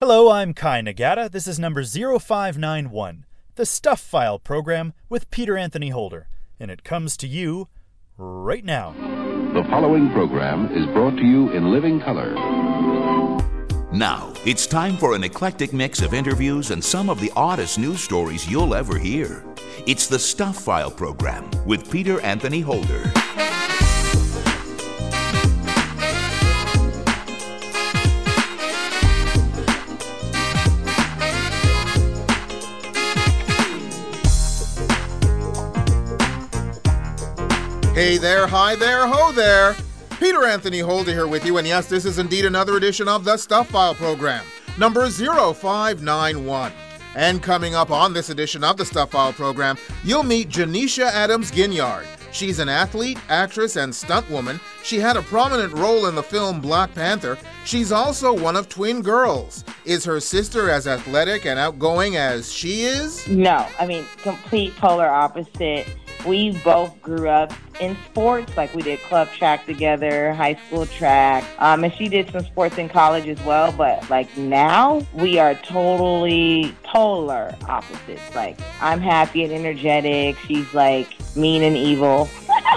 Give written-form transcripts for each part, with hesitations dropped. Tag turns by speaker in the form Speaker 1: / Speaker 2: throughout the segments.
Speaker 1: Hello, I'm Kai Nagata. This is number 0591, the Stuff File program with Peter Anthony Holder, and it comes to you right now.
Speaker 2: The following program is brought to you in living color.
Speaker 3: Now, it's time for an eclectic mix of interviews and some of the oddest news stories you'll ever hear. It's the Stuff File program with Peter Anthony Holder.
Speaker 4: Hey there, hi there, ho there. Peter Anthony Holder here with you, and yes, this is indeed another edition of the Stuff File program, number 0591. And coming up on this edition of the Stuff File program, you'll meet Janisha Adams Ginyard. She's an athlete, actress, and stunt woman. She had a prominent role in the film Black Panther. She's also one of twin girls. Is her sister as athletic and outgoing as she is?
Speaker 5: No, complete polar opposite. We both grew up in sports, like we did club track together, high school track, and she did some sports in college as well, but like now we are totally polar opposites. Like I'm happy and energetic, she's like mean and evil.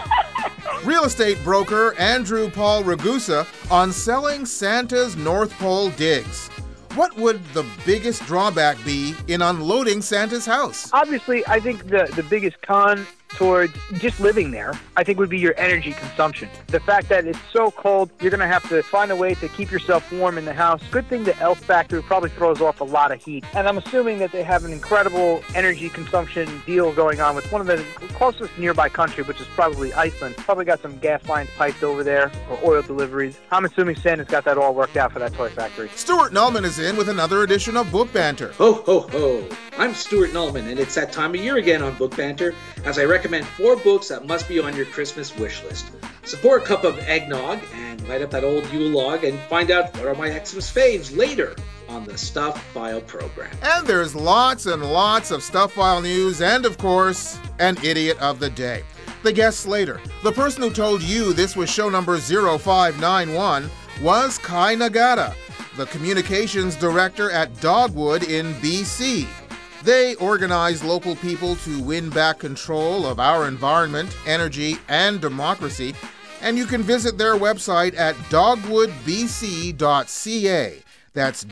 Speaker 4: Real estate broker Andrew Paul Ragusa on selling Santa's North Pole digs. What would the biggest drawback be in unloading Santa's house?
Speaker 6: Obviously, I think the biggest con towards just living there, I think, would be your energy consumption. The fact that it's so cold, you're going to have to find a way to keep yourself warm in the house. Good thing the Elf Factory probably throws off a lot of heat. And I'm assuming that they have an incredible energy consumption deal going on with one of the closest nearby country, which is probably Iceland. Probably got some gas lines piped over there, or oil deliveries. I'm assuming Santa's got that all worked out for that toy factory.
Speaker 4: Stuart Nullman is in with another edition of Book Banter.
Speaker 7: Ho, ho, ho. I'm Stuart Nullman, and it's that time of year again on Book Banter, as I recommend 4 books that must be on your Christmas wish list. So pour a cup of eggnog and light up that old Yule log and find out what are my Xmas faves later on the Stuff File program.
Speaker 4: And there's lots and lots of Stuff File news and, of course, an idiot of the day. The guests later. The person who told you this was show number 0591 was Kai Nagata, the communications director at Dogwood in BC. They organize local people to win back control of our environment, energy, and democracy, and you can visit their website at dogwoodbc.ca. That's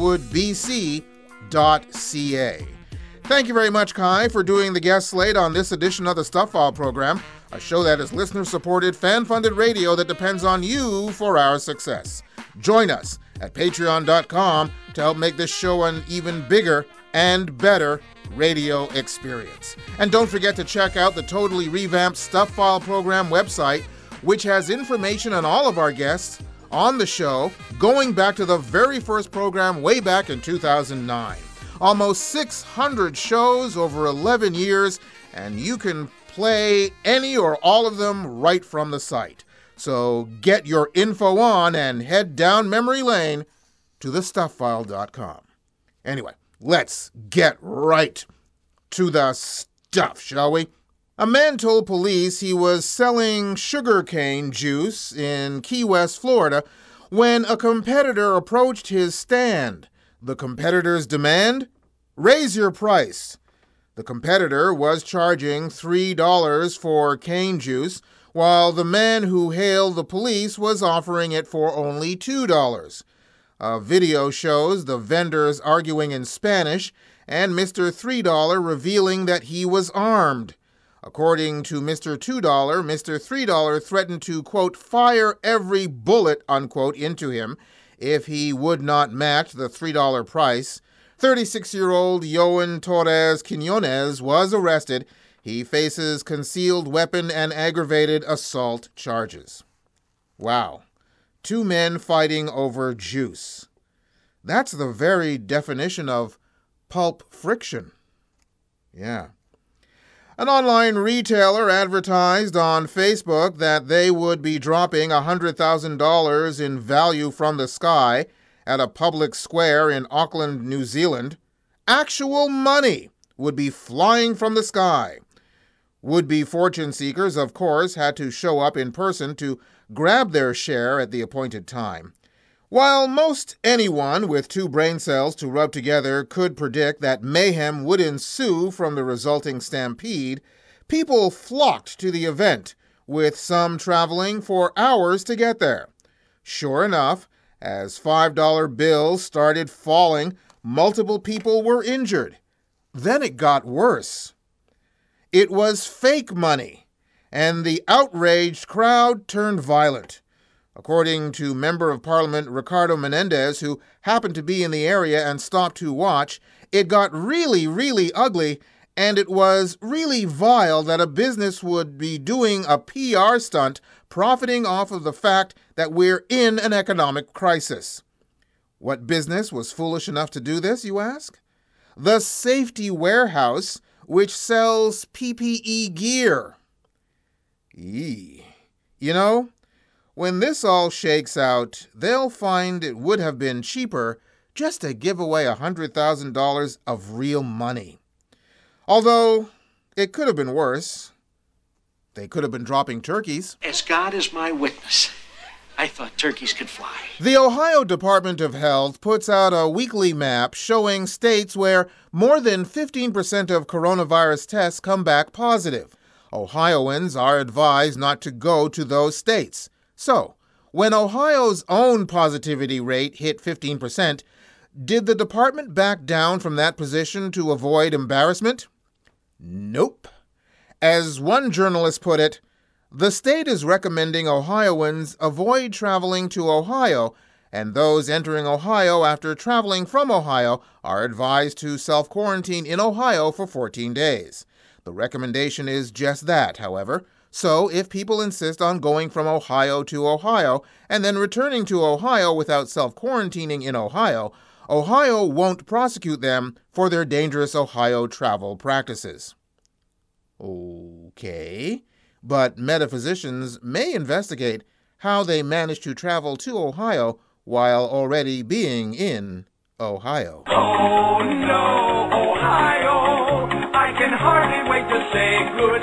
Speaker 4: dogwoodbc.ca. Thank you very much, Kai, for doing the guest slate on this edition of the Stuff File program, a show that is listener-supported, fan-funded radio that depends on you for our success. Join us at patreon.com to help make this show an even bigger and better radio experience. And don't forget to check out the totally revamped Stuff File program website, which has information on all of our guests on the show, going back to the very first program way back in 2009. Almost 600 shows over 11 years, and you can play any or all of them right from the site. So get your info on and head down memory lane to thestufffile.com. Anyway, let's get right to the stuff, shall we? A man told police he was selling sugarcane juice in Key West, Florida, when a competitor approached his stand. The competitor's demand? Raise your price. The competitor was charging $3 for cane juice, while the man who hailed the police was offering it for only $2. A video shows the vendors arguing in Spanish and Mr. $3 revealing that he was armed. According to Mr. $2, Mr. $3 threatened to, quote, fire every bullet, unquote, into him if he would not match the $3 price. 36-year-old Yoan Torres Quinones was arrested. He faces concealed weapon and aggravated assault charges. Wow. 2 men fighting over juice. That's the very definition of pulp friction. Yeah. An online retailer advertised on Facebook that they would be dropping $100,000 in value from the sky at a public square in Auckland, New Zealand. Actual money would be flying from the sky. Would-be fortune seekers, of course, had to show up in person to grab their share at the appointed time. While most anyone with two brain cells to rub together could predict that mayhem would ensue from the resulting stampede, people flocked to the event, with some traveling for hours to get there. Sure enough, as $5 bills started falling, multiple people were injured. Then it got worse. It was fake money, and the outraged crowd turned violent. According to Member of Parliament Ricardo Menendez, who happened to be in the area and stopped to watch, it got really, really ugly, and it was really vile that a business would be doing a PR stunt profiting off of the fact that we're in an economic crisis. What business was foolish enough to do this, you ask? The Safety Warehouse, which sells PPE gear. You know, when this all shakes out, they'll find it would have been cheaper just to give away $100,000 of real money. Although, it could have been worse. They could have been dropping turkeys.
Speaker 8: As God is my witness, I thought turkeys could fly.
Speaker 4: The Ohio Department of Health puts out a weekly map showing states where more than 15% of coronavirus tests come back positive. Ohioans are advised not to go to those states. So, when Ohio's own positivity rate hit 15%, did the department back down from that position to avoid embarrassment? Nope. As one journalist put it, the state is recommending Ohioans avoid traveling to Ohio, and those entering Ohio after traveling from Ohio are advised to self-quarantine in Ohio for 14 days. The recommendation is just that, however. So if people insist on going from Ohio to Ohio and then returning to Ohio without self-quarantining in Ohio, Ohio won't prosecute them for their dangerous Ohio travel practices. Okay, but metaphysicians may investigate how they managed to travel to Ohio while already being in Ohio.
Speaker 9: Oh no, Ohio, I can hardly wait to say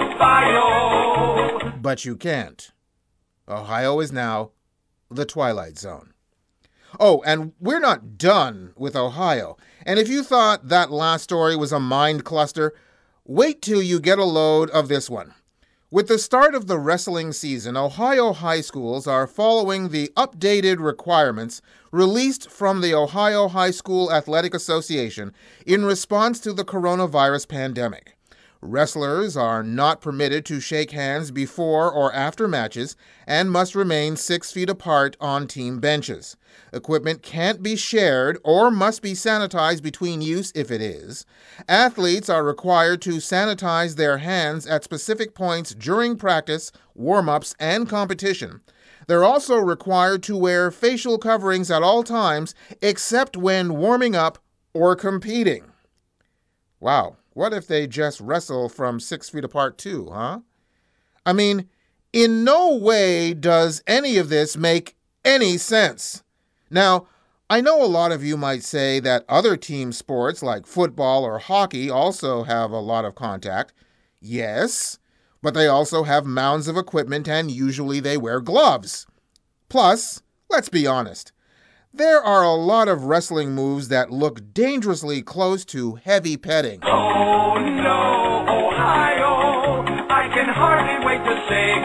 Speaker 9: goodbye.
Speaker 4: But you can't. Ohio is now the Twilight Zone. Oh, and we're not done with Ohio. And if you thought that last story was a mind cluster, wait till you get a load of this one. With the start of the wrestling season, Ohio high schools are following the updated requirements released from the Ohio High School Athletic Association in response to the coronavirus pandemic. Wrestlers are not permitted to shake hands before or after matches and must remain 6 feet apart on team benches. Equipment can't be shared or must be sanitized between use if it is. Athletes are required to sanitize their hands at specific points during practice, warm-ups, and competition. They're also required to wear facial coverings at all times except when warming up or competing. Wow. What if they just wrestle from 6 feet apart too, huh? I mean, in no way does any of this make any sense. Now, I know a lot of you might say that other team sports like football or hockey also have a lot of contact. Yes, but they also have mounds of equipment and usually they wear gloves. Plus, let's be honest, there are a lot of wrestling moves that look dangerously close to heavy petting.
Speaker 9: Oh no, Ohio, I can hardly wait to say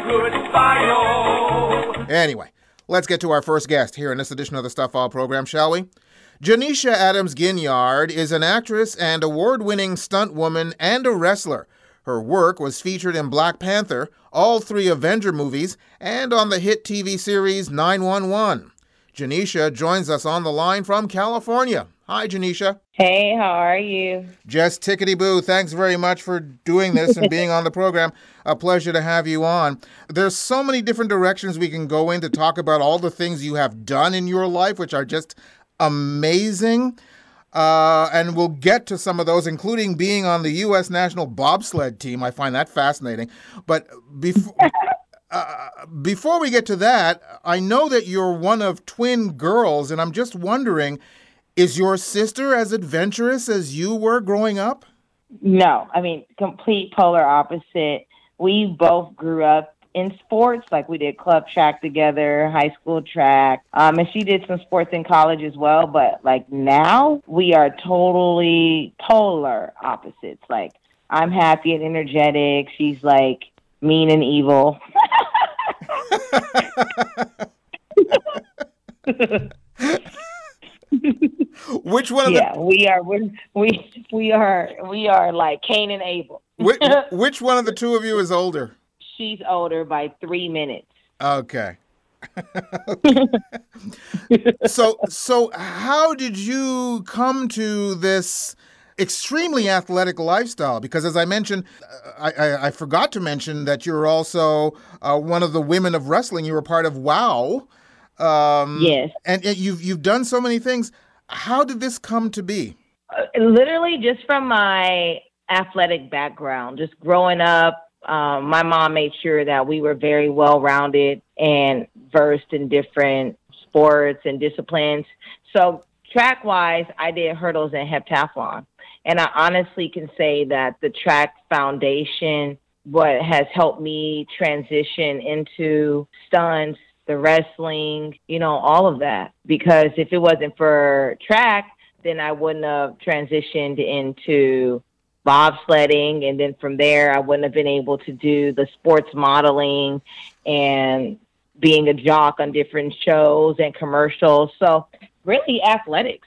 Speaker 9: goodbye.
Speaker 4: Anyway, let's get to our first guest here in this edition of the Stuff All program, shall we? Janisha Adams Ginyard is an actress and award-winning stunt woman and a wrestler. Her work was featured in Black Panther, all 3 Avenger movies, and on the hit TV series 911. Janisha joins us on the line from California. Hi, Janisha.
Speaker 5: Hey, how are you?
Speaker 4: Just tickety-boo. Thanks very much for doing this and being on the program. A pleasure to have you on. There's so many different directions we can go in to talk about all the things you have done in your life, which are just amazing. And we'll get to some of those, including being on the U.S. national bobsled team. I find that fascinating. But before we get to that, I know that you're one of twin girls, and I'm just wondering, is your sister as adventurous as you were growing up?
Speaker 5: No, I mean, complete polar opposite. We both grew up in sports. Like we did club track together, high school track. And she did some sports in college as well. But like now we are totally polar opposites. Like I'm happy and energetic. She's like mean and evil.
Speaker 4: Which one of
Speaker 5: we are like Cain and Abel.
Speaker 4: which one of the two of you is older?
Speaker 5: She's older by 3 minutes.
Speaker 4: Okay. So how did you come to this extremely athletic lifestyle? Because as I mentioned, I forgot to mention that you're also one of the women of wrestling. You were part of WOW.
Speaker 5: Yes.
Speaker 4: And you've done so many things. How did this come to be?
Speaker 5: Literally just from my athletic background, just growing up. My mom made sure that we were very well-rounded and versed in different sports and disciplines. So track-wise, I did hurdles and heptathlon. And I honestly can say that the track foundation, what has helped me transition into stunts, the wrestling, all of that. Because if it wasn't for track, then I wouldn't have transitioned into bobsledding. And then from there, I wouldn't have been able to do the sports modeling and being a jock on different shows and commercials. So really athletics,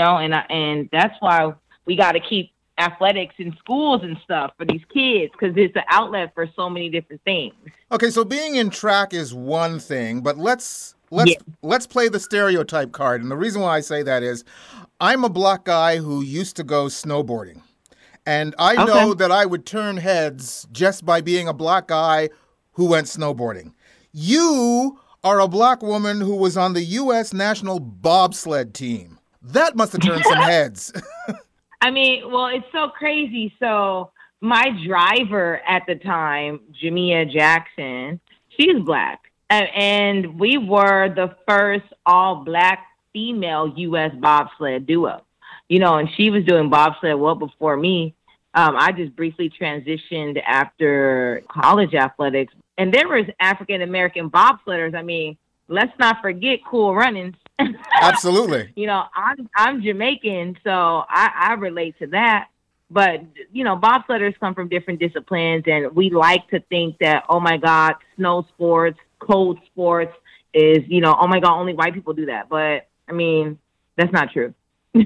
Speaker 5: and that's why we got to keep athletics in schools and stuff for these kids, because it's an outlet for so many different things.
Speaker 4: Okay, so being in track is one thing, but let's play the stereotype card. And the reason why I say that is I'm a black guy who used to go snowboarding. And I know that I would turn heads just by being a black guy who went snowboarding. You are a black woman who was on the U.S. national bobsled team. That must have turned some heads.
Speaker 5: I mean, well, it's so crazy. So my driver at the time, Jamia Jackson, she's black. And we were the first all-black female U.S. bobsled duo. And she was doing bobsled well before me. I just briefly transitioned after college athletics. And there was African-American bobsledders. I mean, let's not forget Cool Runnings.
Speaker 4: Absolutely.
Speaker 5: I'm Jamaican, so I relate to that. But, bobsledders come from different disciplines, and we like to think that, oh, my God, snow sports, cold sports is, oh, my God, only white people do that. But, I mean, that's not true.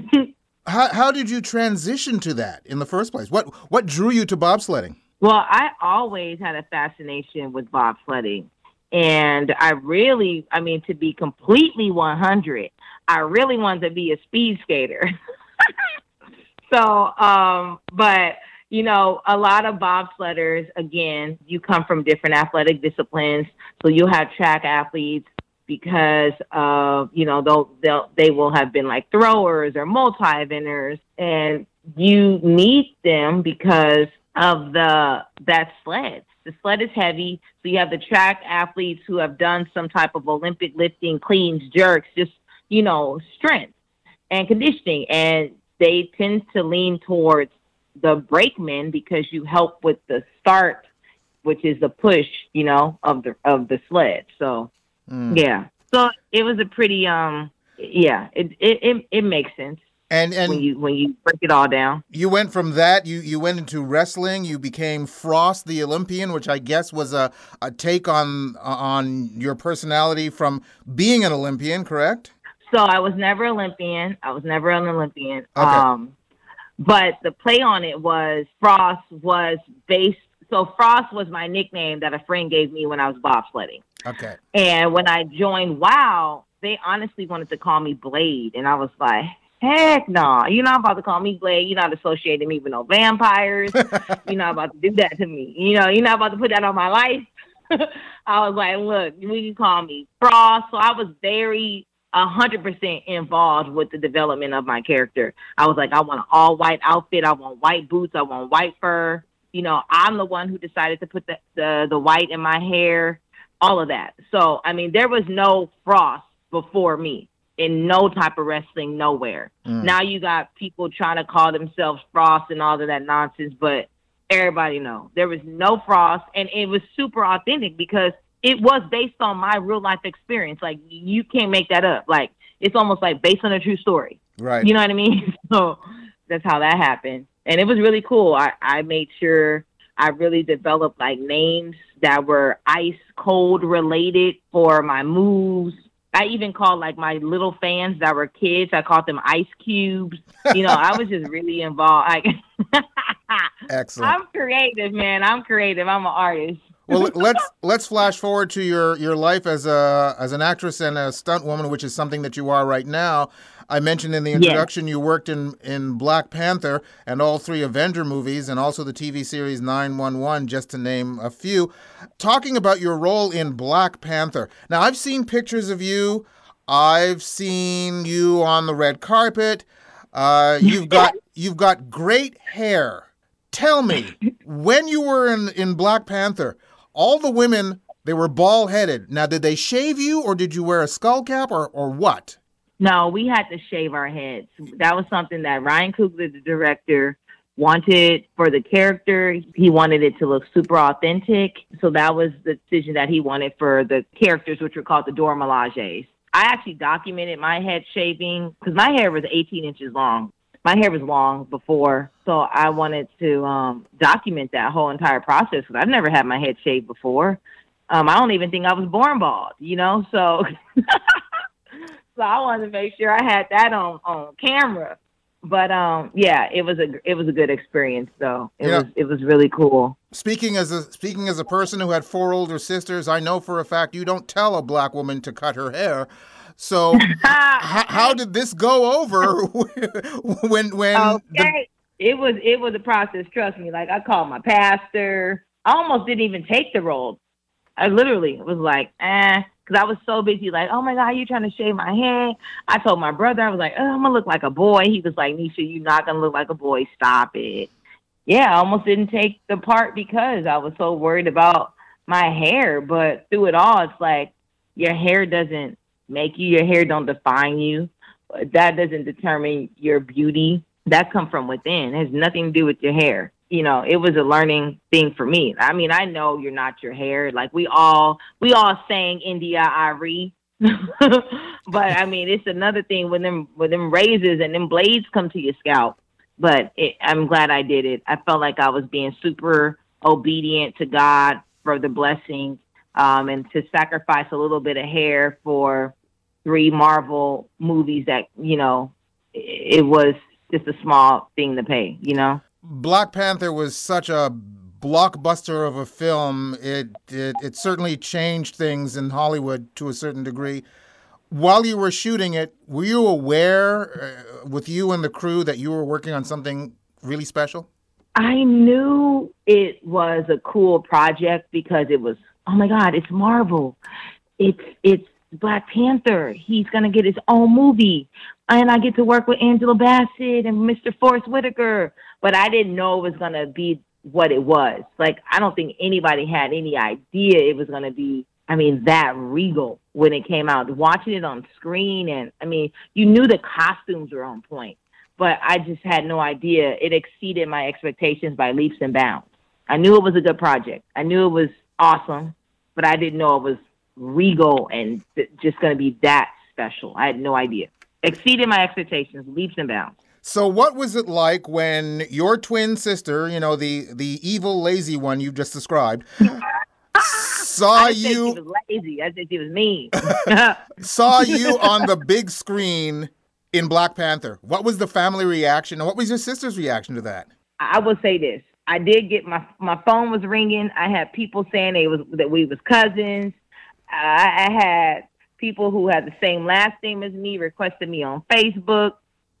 Speaker 4: How did you transition to that in the first place? What drew you to bobsledding?
Speaker 5: Well, I always had a fascination with bobsledding. And to be completely 100, I really wanted to be a speed skater. So, but, a lot of bobsledders, again, you come from different athletic disciplines. So you'll have track athletes because of, they will have been like throwers or multi-eventers, and you need them because of that sled. The sled is heavy, so you have the track athletes who have done some type of Olympic lifting, cleans, jerks, just, strength and conditioning. And they tend to lean towards the brakemen because you help with the start, which is the push, of the sled. So, yeah. So it was a pretty, it makes sense. And when you break it all down,
Speaker 4: you went from that, you went into wrestling. You became Frost the Olympian, which I guess was a take on your personality from being an Olympian, correct?
Speaker 5: So I was never Olympian. Okay. But the play on it was Frost was based. So Frost was my nickname that a friend gave me when I was bobsledding.
Speaker 4: Okay.
Speaker 5: And when I joined WOW, they honestly wanted to call me Blade, and I was like, heck no, you're not about to call me Blade. You're not associating me with no vampires. You're not about to do that to me. You're not about to put that on my life. I was like, look, you can call me Frost. So I was very 100% involved with the development of my character. I was like, I want an all white outfit. I want white boots. I want white fur. I'm the one who decided to put the white in my hair, all of that. So, I mean, there was no Frost before me in no type of wrestling, nowhere. Now you got people trying to call themselves Frost and all of that nonsense, but everybody know. There was no frost, and it was super authentic because it was based on my real life experience. Like, you can't make that up. Like, it's almost like based on a true story.
Speaker 4: Right.
Speaker 5: You know what I mean? So that's how that happened. And it was really cool. I made sure I really developed like names that were ice cold related for my moves. I even called like my little fans that were kids, I called them ice cubes. You know, I was just really involved. Like,
Speaker 4: Excellent.
Speaker 5: I'm creative, man. I'm creative. I'm an artist.
Speaker 4: Well, let's flash forward to your life as an actress and a stunt woman, which is something that you are right now. I mentioned in the introduction you worked in Black Panther and all 3 Avenger movies, and also the TV series 911, just to name a few. Talking about your role in Black Panther. Now, I've seen pictures of you. I've seen you on the red carpet. You've got great hair. Tell me, when you were in Black Panther, all the women, they were bald-headed. Now, did they shave you, or did you wear a skull cap, or what?
Speaker 5: No, we had to shave our heads. That was something that Ryan Coogler, the director, wanted for the character. He wanted it to look super authentic. So that was the decision that he wanted for the characters, which were called the Dora Milajes. I actually documented my head shaving because my hair was 18 inches long. My hair was long before, so I wanted to document that whole entire process because I've never had my head shaved before. I don't even think I was born bald, you know, so... So I wanted to make sure I had that on camera. But yeah, it was a good experience though. It was really cool.
Speaker 4: Speaking as a person who had 4 older sisters, I know for a fact you don't tell a black woman to cut her hair. So how did this go over when
Speaker 5: okay. It was a process, trust me. Like, I called my pastor. I almost didn't even take the role. I literally was like, because I was so busy, like, oh my God, you trying to shave my head? I told my brother, I was like, I'm going to look like a boy. He was like, Nisha, you're not going to look like a boy. Stop it. Yeah, I almost didn't take the part because I was so worried about my hair. But through it all, it's like, your hair doesn't make you. Your hair don't define you. That doesn't determine your beauty. That comes from within. It has nothing to do with your hair. You know, it was a learning thing for me. I mean, I know you're not your hair. Like, we all sang India Ari. But I mean, it's another thing when them razors and them blades come to your scalp. But I'm glad I did it. I felt like I was being super obedient to God for the blessings, and to sacrifice a little bit of hair for 3 Marvel movies that, you know, it was just a small thing to pay, you know?
Speaker 4: Black Panther was such a blockbuster of a film. It certainly changed things in Hollywood to a certain degree. While you were shooting it, were you aware with you and the crew that you were working on something really special?
Speaker 5: I knew it was a cool project because it was, oh my God, it's Marvel. It's Black Panther. He's going to get his own movie. And I get to work with Angela Bassett and Mr. Forrest Whitaker. But I didn't know it was going to be what it was. Like, I don't think anybody had any idea it was going to be, I mean, that regal when it came out. Watching it on screen, and, I mean, you knew the costumes were on point. But I just had no idea. It exceeded my expectations by leaps and bounds. I knew it was a good project. I knew it was awesome, but I didn't know it was regal and just going to be that special. I had no idea. Exceeded my expectations, leaps and bounds.
Speaker 4: So what was it like when your twin sister, you know, the evil, lazy one you just described, saw
Speaker 5: I
Speaker 4: you...
Speaker 5: I said she was lazy. I said she was mean.
Speaker 4: saw you on the big screen in Black Panther? What was the family reaction, and what was your sister's reaction to that?
Speaker 5: I will say this. I did get my phone was ringing. I had people saying that we was cousins. I had people who had the same last name as me requested me on Facebook.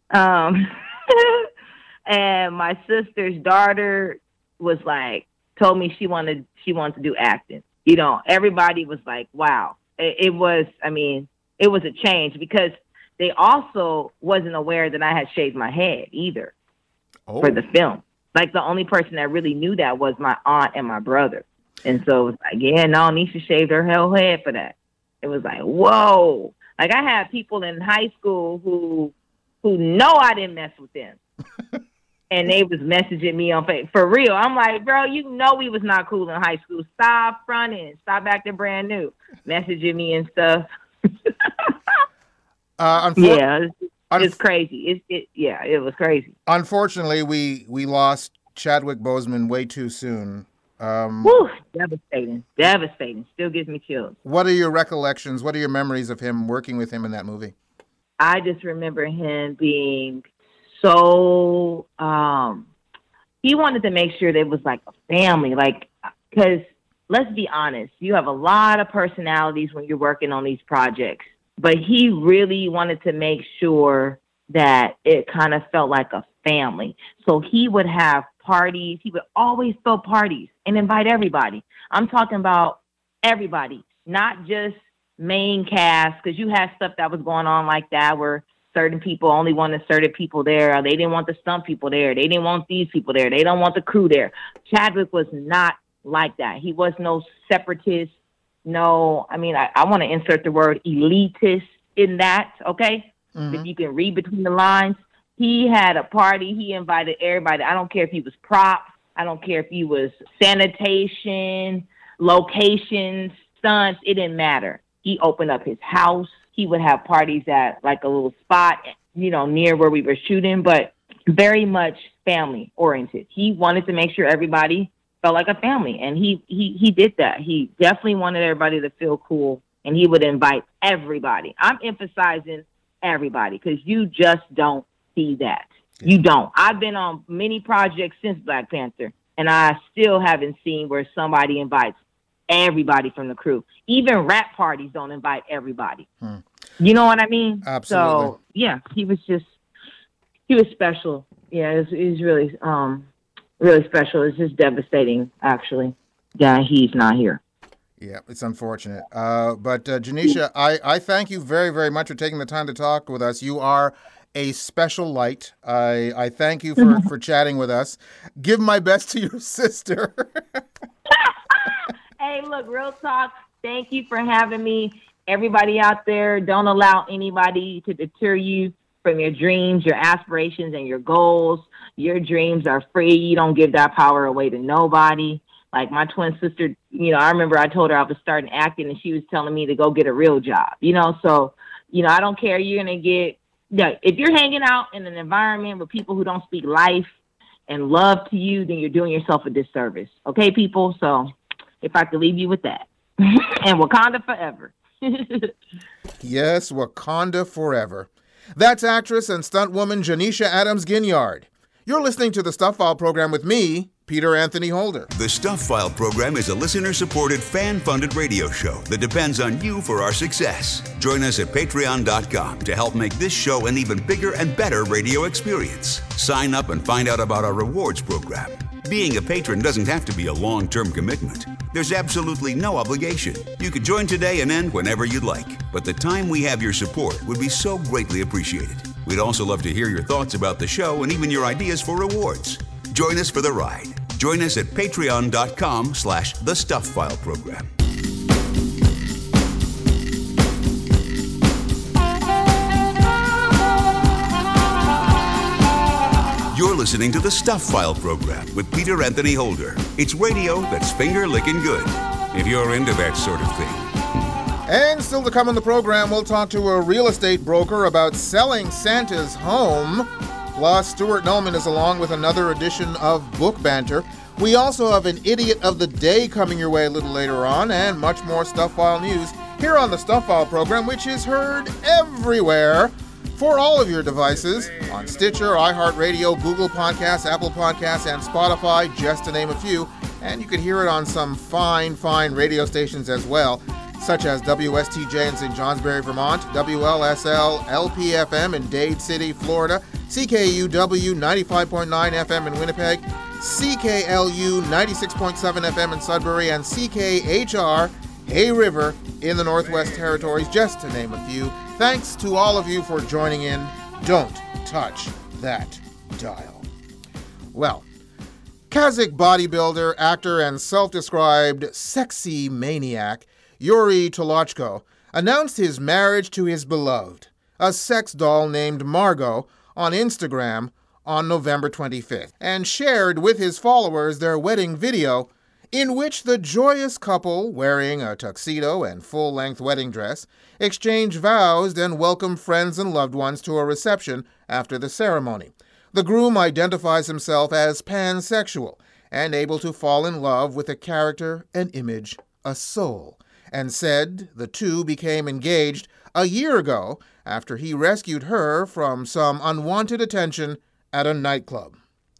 Speaker 5: And my sister's daughter was like, told me she wanted to do acting. You know, everybody was like, wow. It was a change because they also wasn't aware that I had shaved my head either for the film. Like, the only person that really knew that was my aunt and my brother. And so it was like, yeah, no, Nisha shaved her whole head for that. It was like, whoa. Like, I had people in high school who know I didn't mess with them. And they was messaging me on Facebook. For real. I'm like, bro, you know we was not cool in high school. Stop fronting. Stop acting brand new. Messaging me and stuff. It's crazy. It was crazy.
Speaker 4: Unfortunately, we lost Chadwick Boseman way too soon.
Speaker 5: Whew, devastating. Still gives me chills.
Speaker 4: What are your recollections? What are your memories of him, working with him in that movie?
Speaker 5: I just remember him being so, he wanted to make sure that it was like a family, like, because let's be honest, you have a lot of personalities when you're working on these projects, but he really wanted to make sure that it kind of felt like a family. So he would have parties. He would always throw parties and invite everybody. I'm talking about everybody, not just main cast, because you had stuff that was going on like that where certain people only wanted certain people there, or they didn't want the stunt people there. They didn't want these people there. They don't want the crew there. Chadwick was not like that. He was no separatist. No, I mean, I want to insert the word elitist in that, okay? Mm-hmm. If you can read between the lines. He had a party. He invited everybody. I don't care if he was props. I don't care if he was sanitation, locations, stunts. It didn't matter. He opened up his house. He would have parties at like a little spot, near where we were shooting, but very much family oriented. He wanted to make sure everybody felt like a family, and he did that. He definitely wanted everybody to feel cool, and he would invite everybody. I'm emphasizing everybody because you just don't see that. You don't. I've been on many projects since Black Panther, and I still haven't seen where somebody invites everybody from the crew. Even rap parties don't invite everybody. You know what I mean?
Speaker 4: Absolutely.
Speaker 5: So yeah, he was special. Yeah, it was really, really special. It's just devastating, actually, that he's not here.
Speaker 4: Yeah, it's unfortunate. But Janisha, I thank you very, very much for taking the time to talk with us. You are a special light. I thank you for chatting with us. Give my best to your sister.
Speaker 5: Hey, look, real talk. Thank you for having me. Everybody out there, don't allow anybody to deter you from your dreams, your aspirations, and your goals. Your dreams are free. You don't give that power away to nobody. Like my twin sister, I remember I told her I was starting acting, and she was telling me to go get a real job. So, I don't care. You're going to get, if you're hanging out in an environment with people who don't speak life and love to you, then you're doing yourself a disservice. Okay, people? So if I could leave you with that. And Wakanda forever.
Speaker 4: Yes, Wakanda forever. That's actress and stunt woman Janisha Adams Ginyard. You're listening to the Stuff File program with me, Peter Anthony Holder.
Speaker 3: The Stuff File program is a listener-supported, fan-funded radio show that depends on you for our success. Join us at patreon.com to help make this show an even bigger and better radio experience. Sign up and find out about our rewards program. Being a patron doesn't have to be a long-term commitment. There's absolutely no obligation. You could join today and end whenever you'd like. But the time we have your support would be so greatly appreciated. We'd also love to hear your thoughts about the show and even your ideas for rewards. Join us for the ride. Join us at patreon.com/The Stuff File program. You're listening to the Stuff File program with Peter Anthony Holder. It's radio that's finger-licking good, if you're into that sort of thing.
Speaker 4: And still to come on the program, we'll talk to a real estate broker about selling Santa's home. Plus, Stuart Nollman is along with another edition of Book Banter. We also have an Idiot of the Day coming your way a little later on, and much more Stuff File news here on the Stuff File program, which is heard everywhere for all of your devices on Stitcher, iHeartRadio, Google Podcasts, Apple Podcasts, and Spotify, just to name a few. And you can hear it on some fine radio stations as well, such as WSTJ in St. Johnsbury, Vermont, WLSL LPFM in Dade City, Florida, CKUW 95.9 FM in Winnipeg, CKLU 96.7 FM in Sudbury, and CKHR Hay River in the Northwest Territories, just to name a few. Thanks to all of you for joining in. Don't touch that dial. Well, Kazakh bodybuilder, actor, and self-described sexy maniac Yuri Tolochko announced his marriage to his beloved, a sex doll named Margot, on Instagram on November 25th and shared with his followers their wedding video in which the joyous couple, wearing a tuxedo and full-length wedding dress, exchange vows and welcome friends and loved ones to a reception after the ceremony. The groom identifies himself as pansexual and able to fall in love with a character, an image, a soul, and said the two became engaged a year ago after he rescued her from some unwanted attention at a nightclub.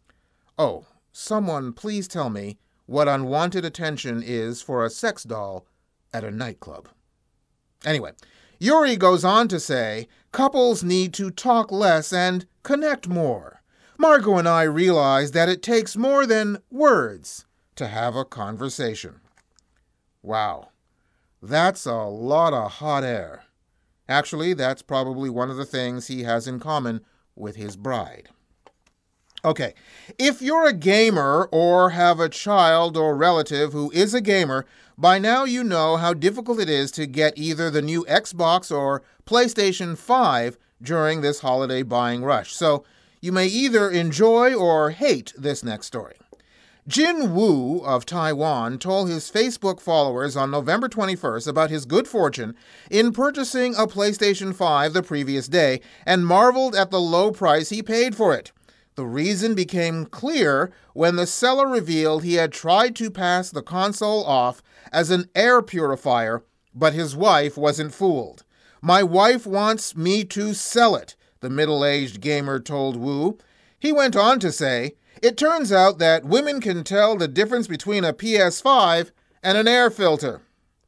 Speaker 4: Oh, someone please tell me what unwanted attention is for a sex doll at a nightclub. Anyway, Yuri goes on to say, couples need to talk less and connect more. Margot and I realize that it takes more than words to have a conversation. Wow, that's a lot of hot air. Actually, that's probably one of the things he has in common with his bride. Okay, if you're a gamer or have a child or relative who is a gamer, by now you know how difficult it is to get either the new Xbox or PlayStation 5 during this holiday buying rush. So you may either enjoy or hate this next story. Jin Wu of Taiwan told his Facebook followers on November 21st about his good fortune in purchasing a PlayStation 5 the previous day and marveled at the low price he paid for it. The reason became clear when the seller revealed he had tried to pass the console off as an air purifier, but his wife wasn't fooled. "My wife wants me to sell it," the middle-aged gamer told Wu. He went on to say, "It turns out that women can tell the difference between a PS5 and an air filter."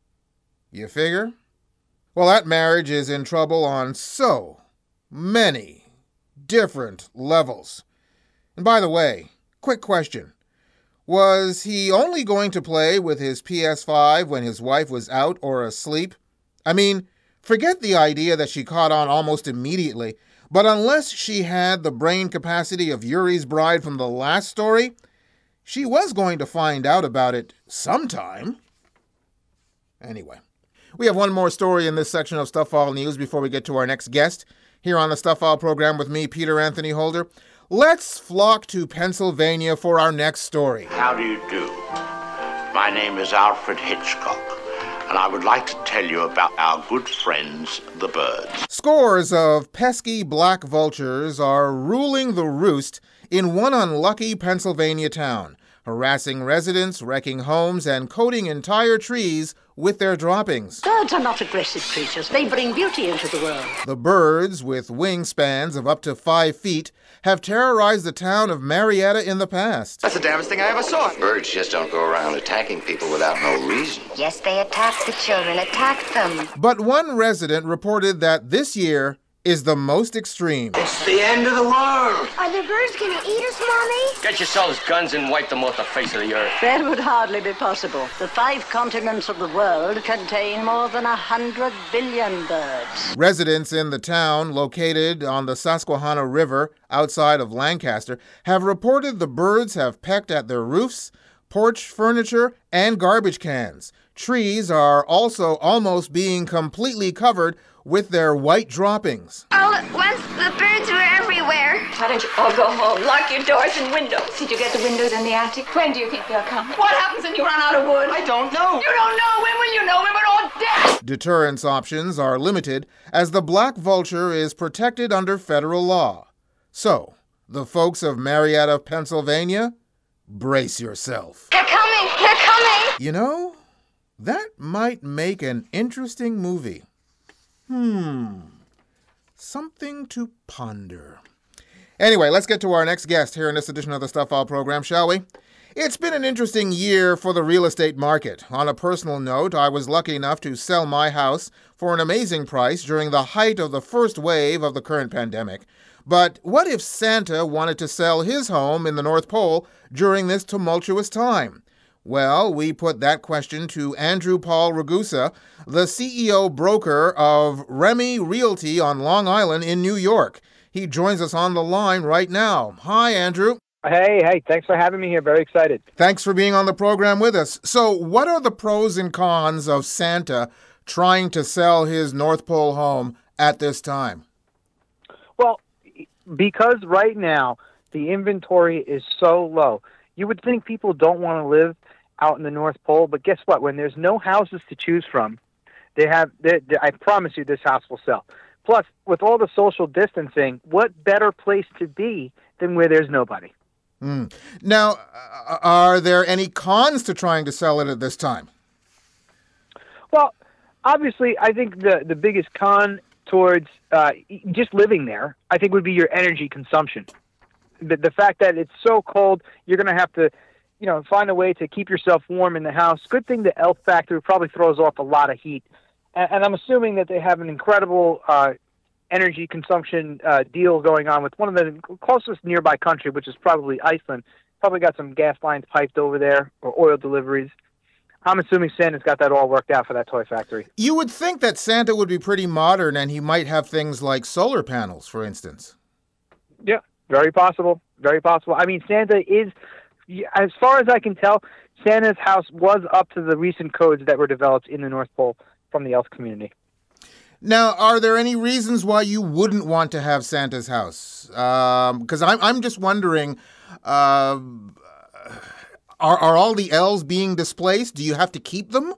Speaker 4: You figure? Well, that marriage is in trouble on so many different levels. And by the way, quick question. Was he only going to play with his PS5 when his wife was out or asleep? I mean, forget the idea that she caught on almost immediately, but unless she had the brain capacity of Yuri's bride from the last story, she was going to find out about it sometime. Anyway, we have one more story in this section of Stuff File News before we get to our next guest here on the Stuff File program with me, Peter Anthony Holder. Let's flock to Pennsylvania for our next story.
Speaker 10: How do you do? My name is Alfred Hitchcock, and I would like to tell you about our good friends, the birds.
Speaker 4: Scores of pesky black vultures are ruling the roost in one unlucky Pennsylvania town, harassing residents, wrecking homes, and coating entire trees with their droppings.
Speaker 11: Birds are not aggressive creatures. They bring beauty into the world.
Speaker 4: The birds, with wingspans of up to 5 feet, have terrorized the town of Marietta in the past.
Speaker 12: That's the damnedest thing I ever saw.
Speaker 13: Birds just don't go around attacking people without no reason.
Speaker 14: Yes, they attack the children. Attack them.
Speaker 4: But one resident reported that this year is the most extreme.
Speaker 12: It's the end of the world.
Speaker 14: Are the birds going to eat us, Mommy?
Speaker 15: Get yourselves guns and wipe them off the face of the earth.
Speaker 11: That would hardly be possible. The 5 continents of the world contain more than 100 billion birds.
Speaker 4: Residents in the town, located on the Susquehanna River outside of Lancaster, have reported the birds have pecked at their roofs, porch furniture, and garbage cans. Trees are also almost being completely covered with their white droppings.
Speaker 14: All at once, the birds were everywhere.
Speaker 16: Why don't you all go home? Lock your doors and windows. Did you get the windows in the attic? When do you think they'll come? What happens when you run out of wood?
Speaker 12: I don't know.
Speaker 16: You don't know? When will you know? When we're all dead!
Speaker 4: Deterrence options are limited as the black vulture is protected under federal law. So, the folks of Marietta, Pennsylvania, brace yourself.
Speaker 14: They're coming! They're coming!
Speaker 4: You know, that might make an interesting movie. Something to ponder. Anyway, let's get to our next guest here in this edition of the Stuff File program, shall we? It's been an interesting year for the real estate market. On a personal note, I was lucky enough to sell my house for an amazing price during the height of the first wave of the current pandemic. But what if Santa wanted to sell his home in the North Pole during this tumultuous time? Well, we put that question to Andrew Paul Ragusa, the CEO broker of Remy Realty on Long Island in New York. He joins us on the line right now. Hi, Andrew.
Speaker 6: Hey, thanks for having me here. Very excited.
Speaker 4: Thanks for being on the program with us. So what are the pros and cons of Santa trying to sell his North Pole home at this time?
Speaker 6: Well, because right now The inventory is so low. You would think people don't want to live out in the North Pole, but guess what? When there's no houses to choose from, I promise you this house will sell. Plus, with all the social distancing, what better place to be than where there's nobody?
Speaker 4: Now, are there any cons to trying to sell it at this time?
Speaker 6: Well, obviously, I think the biggest con towards just living there, I think, would be your energy consumption. The fact that it's so cold, you're going to have to, find a way to keep yourself warm in the house. Good thing the Elf Factory probably throws off a lot of heat. And I'm assuming that they have an incredible energy consumption deal going on with one of the closest nearby country, which is probably Iceland. Probably got some gas lines piped over there or oil deliveries. I'm assuming Santa's got that all worked out for that toy factory.
Speaker 4: You would think that Santa would be pretty modern and he might have things like solar panels, for instance.
Speaker 6: Yeah, very possible. Very possible. I mean, Santa is, as far as I can tell, Santa's house was up to the recent codes that were developed in the North Pole from the elf community.
Speaker 4: Now, are there any reasons why you wouldn't want to have Santa's house? Because I'm just wondering, are all the elves being displaced? Do you have to keep them?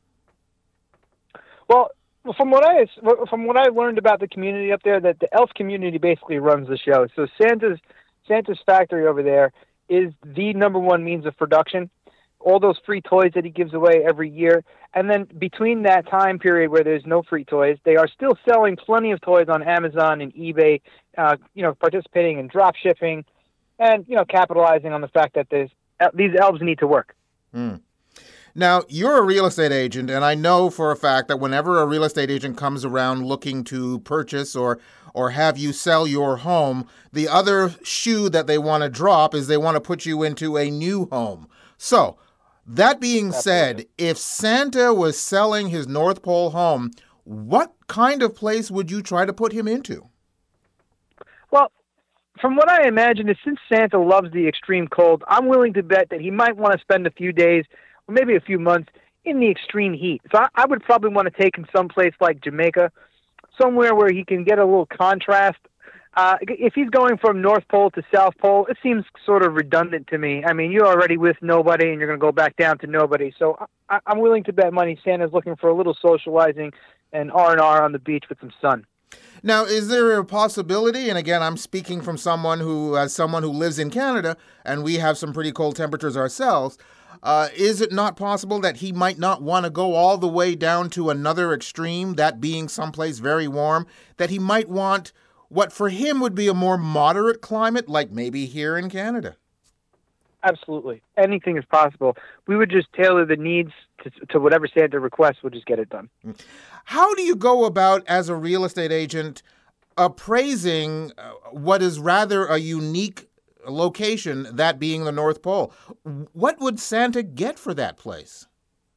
Speaker 6: Well, from what I learned about the community up there, that the elf community basically runs the show. So Santa's factory over there is the number one means of production. All those free toys that he gives away every year. And then between that time period where there's no free toys, they are still selling plenty of toys on Amazon and eBay, participating in drop shipping and, capitalizing on the fact that these elves need to work.
Speaker 4: Now, you're a real estate agent, and I know for a fact that whenever a real estate agent comes around looking to purchase or have you sell your home, the other shoe that they want to drop is they want to put you into a new home. So, that being said, if Santa was selling his North Pole home, what kind of place would you try to put him into?
Speaker 6: Well, from what I imagine is since Santa loves the extreme cold, I'm willing to bet that he might want to spend a few days or maybe a few months in the extreme heat. So I would probably want to take him someplace like Jamaica, somewhere where he can get a little contrast. If he's going from North Pole to South Pole, it seems sort of redundant to me. I mean, you're already with nobody, and you're going to go back down to nobody. So I'm willing to bet money Santa's looking for a little socializing and R&R on the beach with some sun.
Speaker 4: Now, is there a possibility, and again, I'm speaking from someone who lives in Canada, and we have some pretty cold temperatures ourselves, is it not possible that he might not want to go all the way down to another extreme, that being someplace very warm, that he might want what for him would be a more moderate climate, like maybe here in Canada?
Speaker 6: Absolutely. Anything is possible. We would just tailor the needs to whatever Santa requests. We'll just get it done.
Speaker 4: How do you go about, as a real estate agent, appraising what is rather a unique location, that being the North Pole? What would Santa get for that place?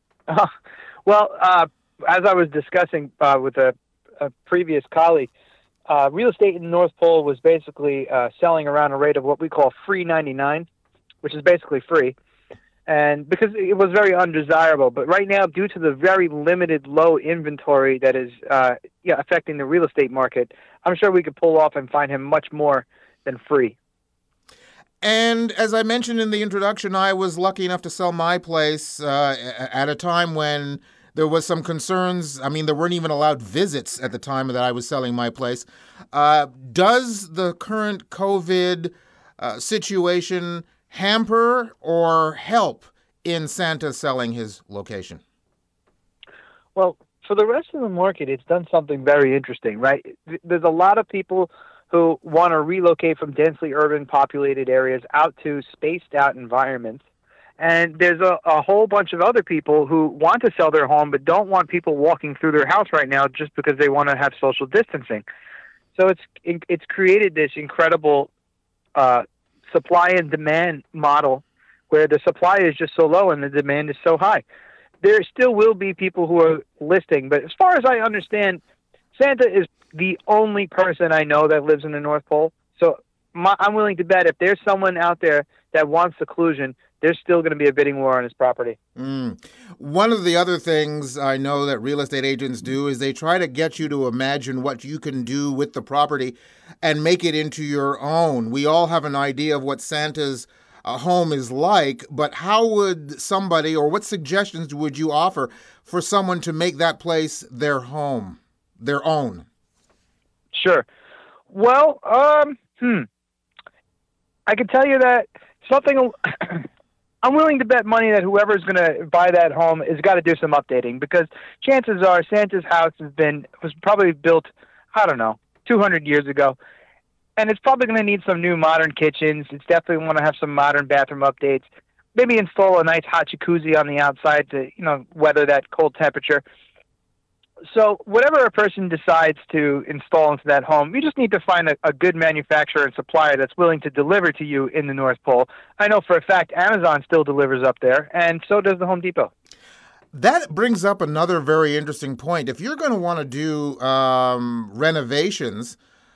Speaker 6: Well, as I was discussing with a previous colleague, real estate in the North Pole was basically selling around a rate of what we call free 99, which is basically free, and because it was very undesirable. But right now, due to the very limited low inventory that is affecting the real estate market, I'm sure we could pull off and find him much more than free.
Speaker 4: And as I mentioned in the introduction, I was lucky enough to sell my place at a time when there was some concerns. I mean, there weren't even allowed visits at the time that I was selling my place. Does the current COVID situation hamper or help in Santa selling his location?
Speaker 6: Well, for the rest of the market, it's done something very interesting, right? There's a lot of people who want to relocate from densely urban populated areas out to spaced out environments. And there's a whole bunch of other people who want to sell their home but don't want people walking through their house right now just because they want to have social distancing. So it's created this incredible supply and demand model where the supply is just so low and the demand is so high. There still will be people who are listing, but as far as I understand, Santa is the only person I know that lives in the North Pole. So I'm willing to bet if there's someone out there that wants seclusion, there's still going to be a bidding war on his property.
Speaker 4: One of the other things I know that real estate agents do is they try to get you to imagine what you can do with the property and make it into your own. We all have an idea of what Santa's home is like, but how would somebody, or what suggestions would you offer for someone to make that place their home, their own?
Speaker 6: Sure. Well, I can tell you that something. I'm willing to bet money that whoever's going to buy that home has got to do some updating, because chances are Santa's house was probably built, 200 years ago, and it's probably going to need some new modern kitchens. It's definitely want to have some modern bathroom updates. Maybe install a nice hot jacuzzi on the outside to weather that cold temperature. So whatever a person decides to install into that home, you just need to find a good manufacturer and supplier that's willing to deliver to you in the North Pole. I know for a fact Amazon still delivers up there, and so does the Home Depot.
Speaker 4: That brings up another very interesting point. If you're going to want to do renovations,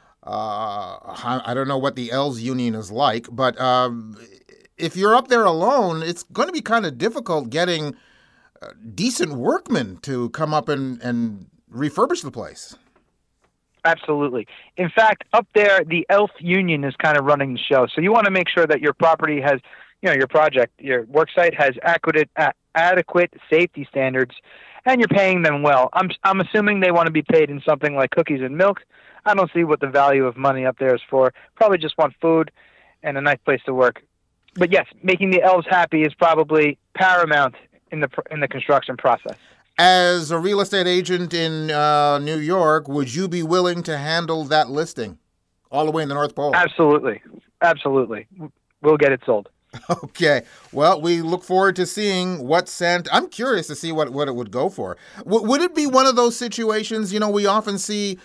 Speaker 4: I don't know what the Elves Union is like, but if you're up there alone, it's going to be kind of difficult getting decent workmen to come up and refurbish the place.
Speaker 6: Absolutely. In fact, up there, the Elf Union is kind of running the show. So you want to make sure that your property has, your project, your work site has adequate safety standards, and you're paying them well. I'm assuming they want to be paid in something like cookies and milk. I don't see what the value of money up there is for. Probably just want food and a nice place to work. But yes, making the elves happy is probably paramount in the construction process.
Speaker 4: As a real estate agent in New York, would you be willing to handle that listing all the way in the North Pole?
Speaker 6: Absolutely. We'll get it sold.
Speaker 4: Okay. Well, we look forward to seeing what I'm curious to see what it would go for. Would it be one of those situations, we often see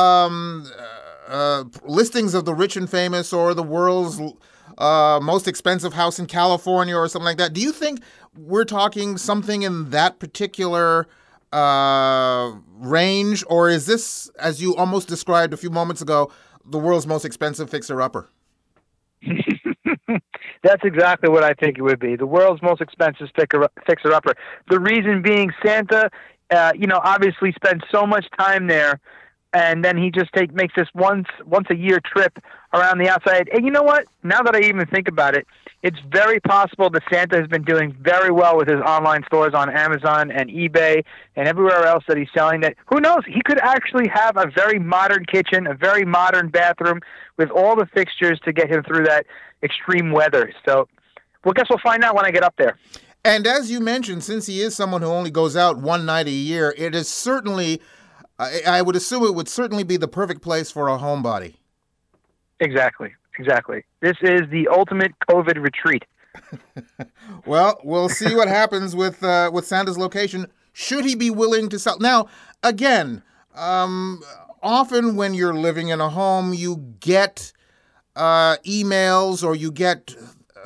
Speaker 4: listings of the rich and famous or the world's most expensive house in California or something like that. Do you think we're talking something in that particular range, or is this, as you almost described a few moments ago, the world's most expensive fixer-upper?
Speaker 6: That's exactly what I think it would be. The world's most expensive fixer-upper. The reason being Santa, obviously spends so much time there, and then he just makes this once a year trip around the outside. And you know what? Now that I even think about it, it's very possible that Santa has been doing very well with his online stores on Amazon and eBay and everywhere else that he's selling. That, who knows? He could actually have a very modern kitchen, a very modern bathroom with all the fixtures to get him through that extreme weather. So, guess we'll find out when I get up there.
Speaker 4: And as you mentioned, since he is someone who only goes out one night a year, it is certainly, I would assume it would certainly be the perfect place for a homebody.
Speaker 6: Exactly. This is the ultimate COVID retreat.
Speaker 4: Well, we'll see what happens with Santa's location. Should he be willing to sell? Now, again, often when you're living in a home, you get emails or you get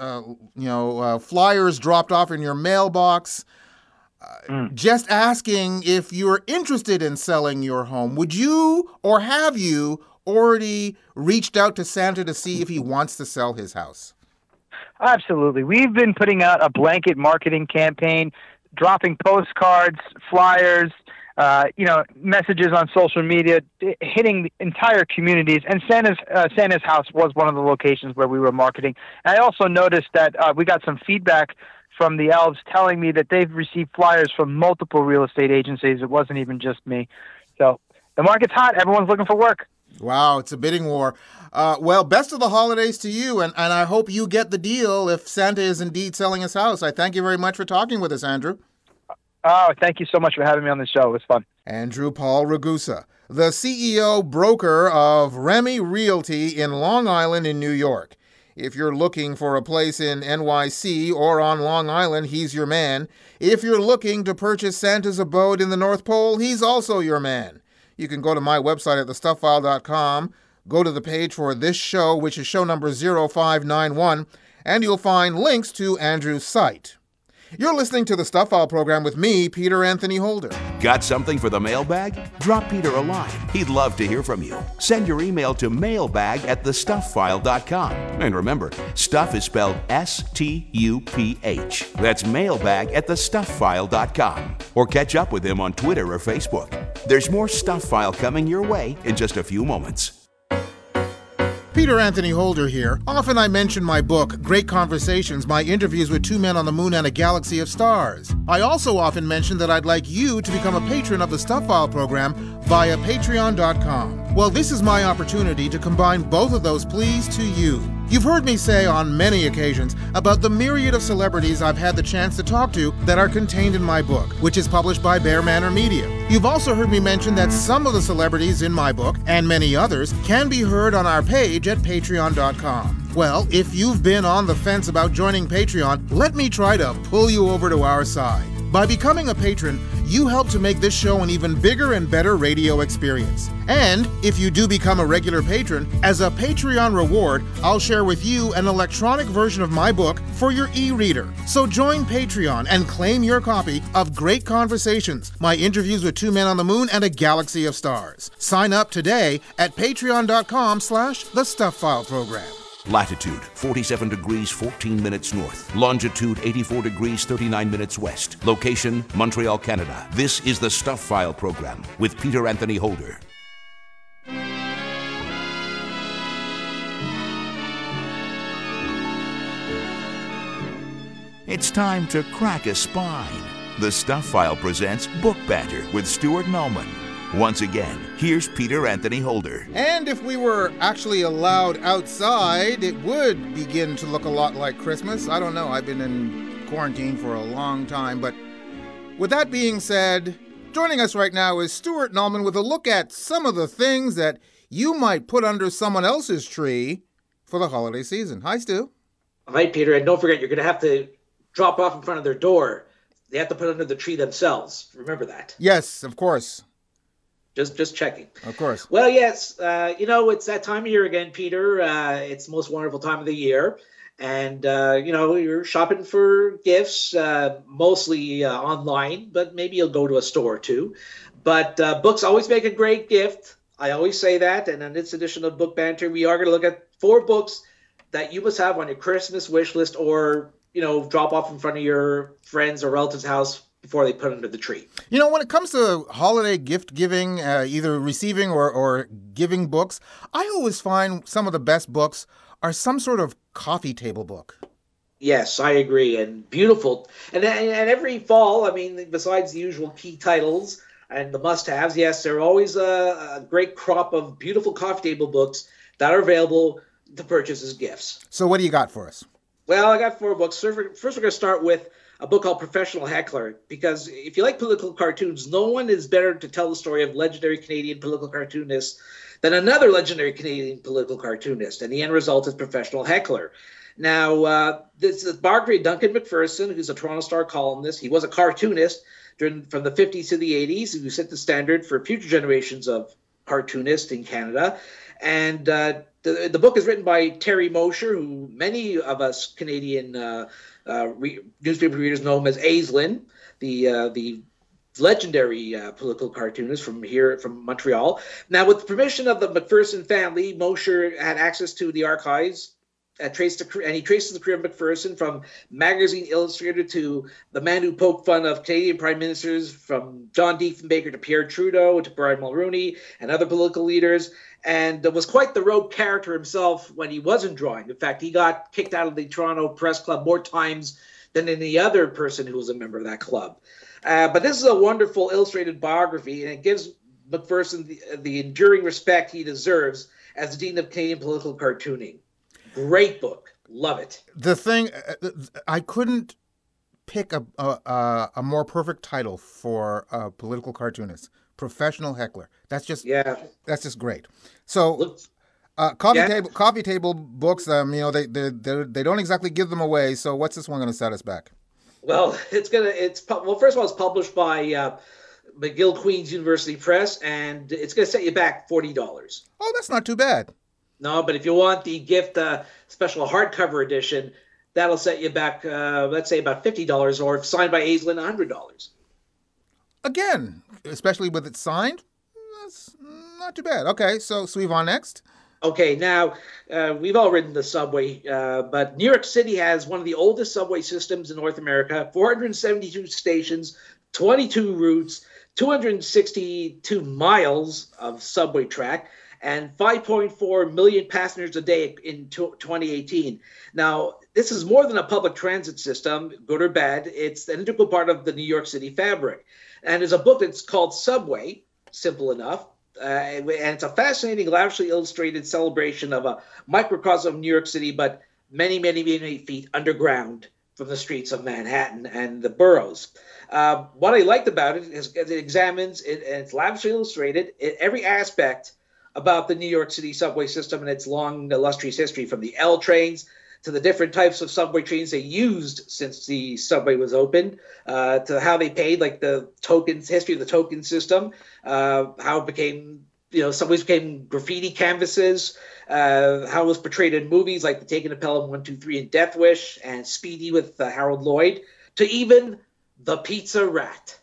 Speaker 4: flyers dropped off in your mailbox. Just asking if you're interested in selling your home. Would you, or have you already reached out to Santa to see if he wants to sell his house?
Speaker 6: Absolutely. We've been putting out a blanket marketing campaign, dropping postcards, flyers, messages on social media, hitting entire communities. And Santa's house was one of the locations where we were marketing. And I also noticed that we got some feedback from the elves telling me that they've received flyers from multiple real estate agencies. It wasn't even just me. So the market's hot. Everyone's looking for work.
Speaker 4: Wow, it's a bidding war. Well, best of the holidays to you, and I hope you get the deal if Santa is indeed selling his house. I thank you very much for talking with us, Andrew.
Speaker 6: Oh, thank you so much for having me on the show. It was fun.
Speaker 4: Andrew Paul Ragusa, the CEO broker of Remy Realty in Long Island in New York. If you're looking for a place in NYC or on Long Island, he's your man. If you're looking to purchase Santa's abode in the North Pole, he's also your man. You can go to my website at thestuffile.com, go to the page for this show, which is show number 0591, and you'll find links to Andrew's site. You're listening to the Stuff File program with me, Peter Anthony Holder.
Speaker 3: Got something for the mailbag? Drop Peter a line. He'd love to hear from you. Send your email to mailbag@thestufffile.com. And remember, stuff is spelled S-T-U-P-H. That's mailbag@thestufffile.com. Or catch up with him on Twitter or Facebook. There's more Stuff File coming your way in just a few moments.
Speaker 4: Peter Anthony Holder here. Often I mention my book, Great Conversations, my interviews with 2 men on the moon and a galaxy of stars. I also often mention that I'd like you to become a patron of the Stuff File program via patreon.com. Well, this is my opportunity to combine both of those pleas to you. You've heard me say on many occasions about the myriad of celebrities I've had the chance to talk to that are contained in my book, which is published by Bear Manor Media. You've also heard me mention that some of the celebrities in my book, and many others, can be heard on our page at patreon.com. Well, if you've been on the fence about joining Patreon, let me try to pull you over to our side. By becoming a patron, you help to make this show an even bigger and better radio experience. And if you do become a regular patron, as a Patreon reward, I'll share with you an electronic version of my book for your e-reader. So join Patreon and claim your copy of Great Conversations, my interviews with 2 men on the moon and a galaxy of stars. Sign up today at patreon.com/The Stuff File program.
Speaker 3: Latitude 47 degrees 14 minutes north. Longitude 84 degrees 39 minutes west. Location Montreal, Canada. This is the Stuff File program with Peter Anthony Holder. It's time to crack a spine. The Stuff File presents Book Banter with Stuart Nallman. Once again, here's Peter Anthony Holder.
Speaker 4: And if we were actually allowed outside, it would begin to look a lot like Christmas. I don't know. I've been in quarantine for a long time. But with that being said, joining us right now is Stuart Nallman with a look at some of the things that you might put under someone else's tree for the holiday season. Hi, Stu.
Speaker 7: Hi, Peter. And don't forget, you're going to have to drop off in front of their door. They have to put under the tree themselves. Remember that.
Speaker 4: Yes, of course.
Speaker 7: Just checking.
Speaker 4: Of course.
Speaker 7: Well, yes, it's that time of year again, Peter. It's the most wonderful time of the year. And, you're shopping for gifts, mostly online, but maybe you'll go to a store or two. But books always make a great gift. I always say that. And in this edition of Book Banter, we are going to look at 4 books that you must have on your Christmas wish list or, drop off in front of your friends or relatives' house before they put it under the tree.
Speaker 4: When it comes to holiday gift giving, either receiving or giving books, I always find some of the best books are some sort of coffee table book.
Speaker 7: Yes, I agree. And beautiful. And every fall, besides the usual key titles and the must-haves, yes, there are always a great crop of beautiful coffee table books that are available to purchase as gifts.
Speaker 4: So what do you got for us?
Speaker 7: Well, I got 4 books. First, we're going to start with a book called Professional Heckler, because if you like political cartoons, no one is better to tell the story of legendary Canadian political cartoonists than another legendary Canadian political cartoonist, and the end result is Professional Heckler. Now, this is biography of Duncan McPherson, who's a Toronto Star columnist. He was a cartoonist from the 50s to the 80s, who set the standard for future generations of cartoonists in Canada. And the book is written by Terry Mosher, who many of us Canadian newspaper readers know him as Aislinn, the legendary political cartoonist from Montreal. Now, with the permission of the McPherson family, Mosher had access to the archives and he traces the career of McPherson from Magazine Illustrated to the man who poked fun of Canadian prime ministers, from John Diefenbaker to Pierre Trudeau to Brian Mulroney and other political leaders, and was quite the rogue character himself when he wasn't drawing. In fact, he got kicked out of the Toronto Press Club more times than any other person who was a member of that club. But this is a wonderful illustrated biography, and it gives McPherson the enduring respect he deserves as the Dean of Canadian Political Cartooning. Great book. Love it.
Speaker 4: The thing, I couldn't pick a more perfect title for a political cartoonist. Professional Heckler. That's just great. So, coffee table books. They don't exactly give them away. So, what's this one going to set us back?
Speaker 7: Well, first of all, it's published by McGill Queen's University Press, and it's going to set you back $40.
Speaker 4: Oh, that's not too bad.
Speaker 7: No, but if you want the gift special hardcover edition, that'll set you back, let's say, about $50, or if signed by Aislinn, $100.
Speaker 4: Again, especially with it signed, that's not too bad. Okay, so Suivant next.
Speaker 7: Okay, now, we've all ridden the subway, but New York City has one of the oldest subway systems in North America, 472 stations, 22 routes, 262 miles of subway track, and 5.4 million passengers a day in 2018. Now, this is more than a public transit system, good or bad. It's an integral part of the New York City fabric. And there's a book that's called Subway, simple enough. And it's a fascinating, lavishly illustrated celebration of a microcosm of New York City, but many, many, many feet underground from the streets of Manhattan and the boroughs. What I liked about it is it examines, and it's lavishly illustrated, every aspect about the New York City subway system and its long, illustrious history, from the L trains to the different types of subway trains they used since the subway was opened, to how they paid, like the tokens, history of the token system, how it became, subways became graffiti canvases, how it was portrayed in movies like The Taking of Pelham 1, 2, 3 and Death Wish and Speedy with Harold Lloyd, to even The Pizza Rat.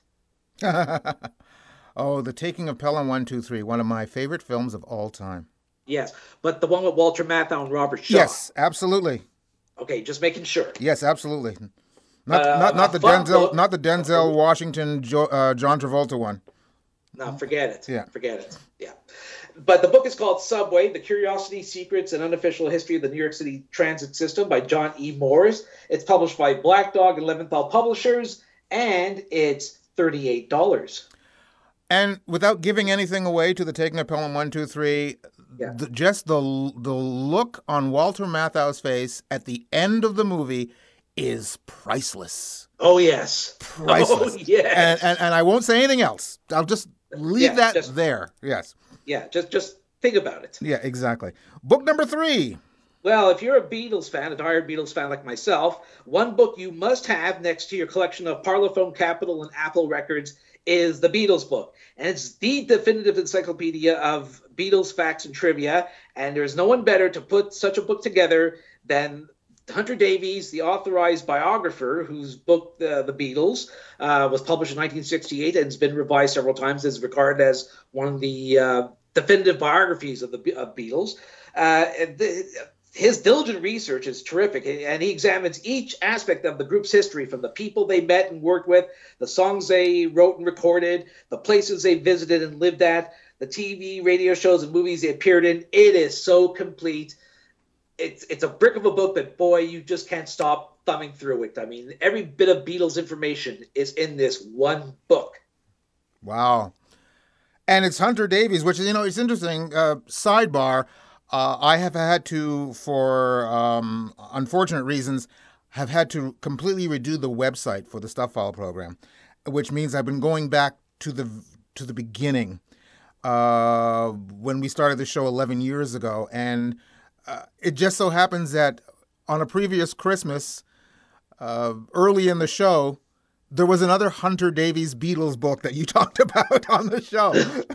Speaker 4: Oh, The Taking of Pelham 1, 2, 3, one of my favorite films of all time.
Speaker 7: Yes, but the one with Walter Matthau and Robert Shaw.
Speaker 4: Yes, absolutely.
Speaker 7: Okay, just making sure.
Speaker 4: Yes, absolutely. Not the Denzel Washington John Travolta one.
Speaker 7: No, forget it.
Speaker 4: Yeah.
Speaker 7: Forget it. Yeah. But the book is called Subway, The Curiosity, Secrets, and Unofficial History of the New York City Transit System by John E. Moores. It's published by Black Dog and Leventhal Publishers, and it's $38.
Speaker 4: And without giving anything away to The Taking of Pelham 1, 2, 3, just the look on Walter Matthau's face at the end of the movie is priceless.
Speaker 7: Oh, yes.
Speaker 4: Priceless.
Speaker 7: Oh, yes.
Speaker 4: And I won't say anything else. I'll just leave there. Yes.
Speaker 7: Yeah, just think about it.
Speaker 4: Yeah, exactly. Book number 3.
Speaker 7: Well, if you're a Beatles fan, a diehard Beatles fan like myself, one book you must have next to your collection of Parlophone, Capitol, and Apple records is the Beatles book. And it's the definitive encyclopedia of Beatles facts and trivia. And there's no one better to put such a book together than Hunter Davies, the authorized biographer, whose book, The Beatles, was published in 1968 and has been revised several times, is regarded as one of the definitive biographies of the Beatles. His diligent research is terrific, and he examines each aspect of the group's history, from the people they met and worked with, the songs they wrote and recorded, the places they visited and lived at, the TV, radio shows, and movies they appeared in. It is so complete. It's a brick of a book that, boy, you just can't stop thumbing through it. I mean, every bit of Beatles information is in this one book.
Speaker 4: Wow. And it's Hunter Davies, which is, it's interesting. Sidebar. I have had to, for unfortunate reasons, have had to completely redo the website for the Stuff File program, which means I've been going back to the beginning when we started the show 11 years ago. And it just so happens that on a previous Christmas, early in the show, there was another Hunter Davies Beatles book that you talked about on the show.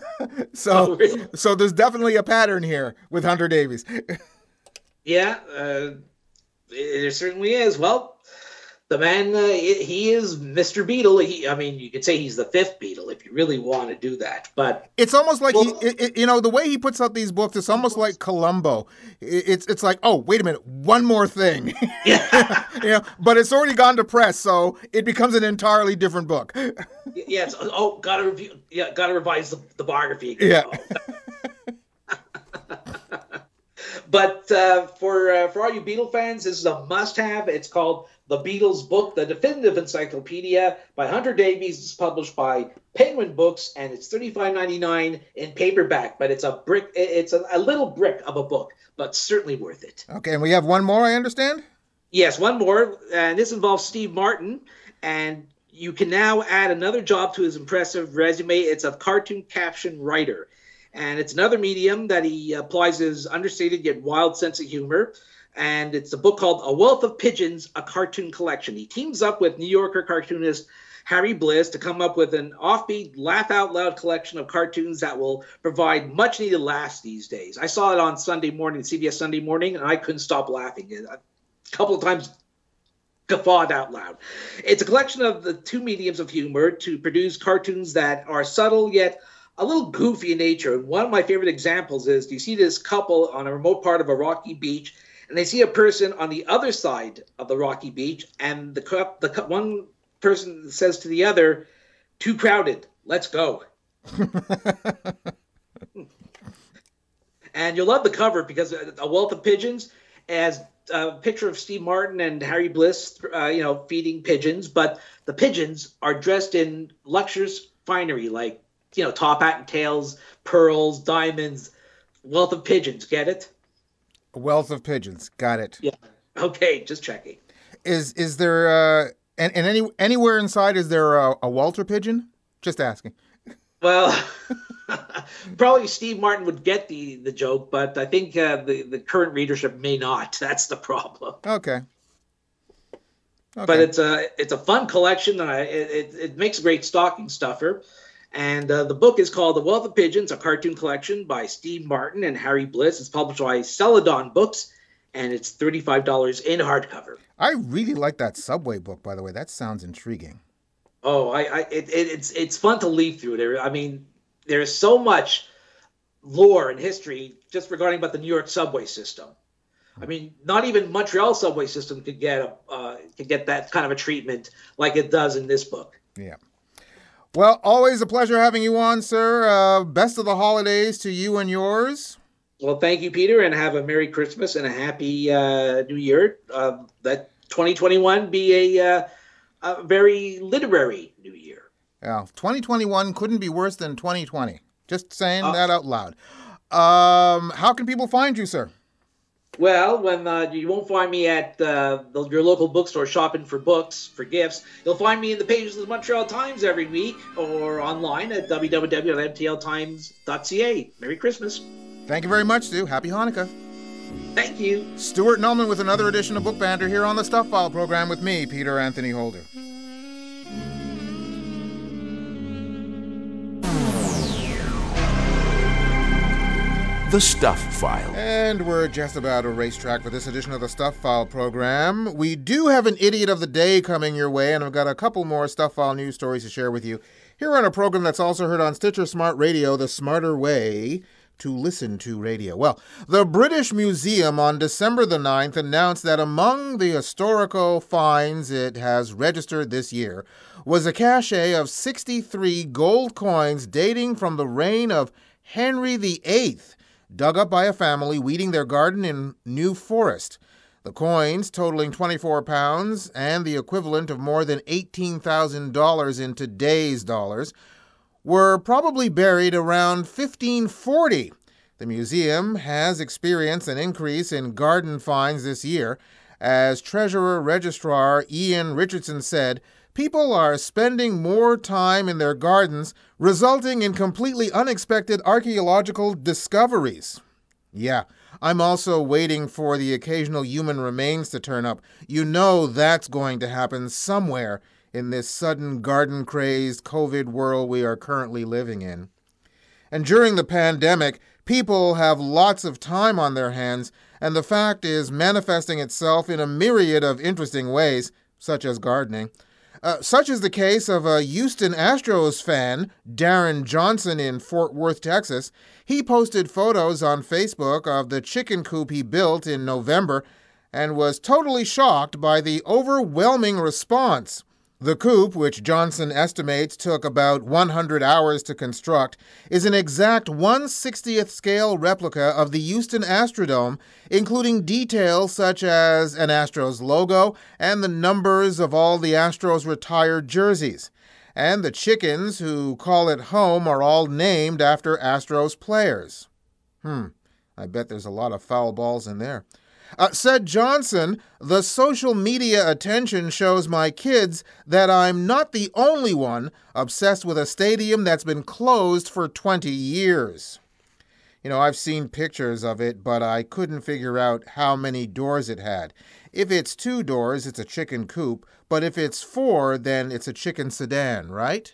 Speaker 4: So there's definitely a pattern here with Hunter Davies.
Speaker 7: Yeah, there certainly is. Well, the man, he is Mr. Beatle. You could say he's the fifth Beatle if you really want to do that. But
Speaker 4: it's almost like the way he puts out these books, it's almost like Columbo. It's like, oh, wait a minute, one more thing.
Speaker 7: Yeah.
Speaker 4: But it's already gone to press, so it becomes an entirely different book.
Speaker 7: Yeah. Gotta revise the biography.
Speaker 4: Yeah.
Speaker 7: But for all you Beatle fans, this is a must-have. It's called The Beatles Book, the definitive encyclopedia by Hunter Davies. It's published by Penguin Books, and it's $35.99 in paperback. But it's a brick. It's a little brick of a book, but certainly worth it.
Speaker 4: Okay, and we have one more, I understand?
Speaker 7: Yes, one more, and this involves Steve Martin, and you can now add another job to his impressive resume. It's a cartoon caption writer. And it's another medium that he applies his understated yet wild sense of humor. And it's a book called A Wealth of Pigeons, a Cartoon Collection. He teams up with New Yorker cartoonist Harry Bliss to come up with an offbeat, laugh-out-loud collection of cartoons that will provide much-needed laughs these days. I saw it on Sunday morning, CBS Sunday Morning, and I couldn't stop laughing. A couple of times guffawed out loud. It's a collection of the two mediums of humor to produce cartoons that are subtle yet a little goofy in nature. And one of my favorite examples is you see this couple on a remote part of a rocky beach, and they see a person on the other side of the rocky beach, and the one person says to the other, "Too crowded, let's go." And you'll love the cover because A Wealth of Pigeons has a picture of Steve Martin and Harry Bliss, feeding pigeons, but the pigeons are dressed in luxurious finery like, top hat and tails, pearls, diamonds. Wealth of Pigeons, get it?
Speaker 4: A Wealth of Pigeons, got it.
Speaker 7: Yeah. Okay, just checking.
Speaker 4: Is there anywhere inside? Is there a Walter pigeon? Just asking.
Speaker 7: Well, probably Steve Martin would get the joke, but I think the current readership may not. That's the problem.
Speaker 4: Okay.
Speaker 7: But it's a fun collection. It makes a great stocking stuffer. And the book is called The Wealth of Pigeons, a cartoon collection by Steve Martin and Harry Bliss. It's published by Celadon Books, and it's $35 in hardcover.
Speaker 4: I really like that Subway book, by the way. That sounds intriguing.
Speaker 7: Oh, it's fun to leaf through there. I mean, there's so much lore and history just regarding about the New York subway system. I mean, not even Montreal subway system could get that kind of a treatment like it does in this book.
Speaker 4: Yeah. Well, always a pleasure having you on, sir. Best of the holidays to you and yours.
Speaker 7: Well, thank you, Peter, and have a Merry Christmas and a Happy New Year. That 2021 be a very literary new year.
Speaker 4: Yeah, 2021 couldn't be worse than 2020. Just saying that out loud. How can people find you, sir?
Speaker 7: Well, when you won't find me at your local bookstore shopping for books, for gifts, you'll find me in the pages of the Montreal Times every week or online at www.mtltimes.ca. Merry Christmas.
Speaker 4: Thank you very much, Stu. Happy Hanukkah.
Speaker 7: Thank you.
Speaker 4: Stuart Nullman with another edition of Book Banter here on the Stuff File program with me, Peter Anthony Holder.
Speaker 3: The Stuff File.
Speaker 4: And we're just about a racetrack for this edition of the Stuff File program. We do have an Idiot of the Day coming your way, and I've got a couple more Stuff File news stories to share with you here on a program that's also heard on Stitcher Smart Radio, the smarter way to listen to radio. Well, the British Museum on December the 9th announced that among the historical finds it has registered this year was a cache of 63 gold coins dating from the reign of Henry VIII, dug up by a family weeding their garden in New Forest. The coins, totaling 24 pounds and the equivalent of more than $18,000 in today's dollars, were probably buried around 1540. The museum has experienced an increase in garden finds this year. As Treasurer Registrar Ian Richardson said, people are spending more time in their gardens, resulting in completely unexpected archaeological discoveries. Yeah, I'm also waiting for the occasional human remains to turn up. You know that's going to happen somewhere in this sudden garden-crazed COVID world we are currently living in. And during the pandemic, people have lots of time on their hands, and the fact is manifesting itself in a myriad of interesting ways, such as gardening. Such is the case of a Houston Astros fan, Darren Johnson in Fort Worth, Texas. He posted photos on Facebook of the chicken coop he built in November and was totally shocked by the overwhelming response. The coop, which Johnson estimates took about 100 hours to construct, is an exact 1/60th scale replica of the Houston Astrodome, including details such as an Astros logo and the numbers of all the Astros retired jerseys. And the chickens who call it home are all named after Astros players. I bet there's a lot of foul balls in there. Said Johnson, the social media attention shows my kids that I'm not the only one obsessed with a stadium that's been closed for 20 years. You know, I've seen pictures of it, but I couldn't figure out how many doors it had. If it's 2 doors, it's a chicken coop, but if it's 4, then it's a chicken sedan, right?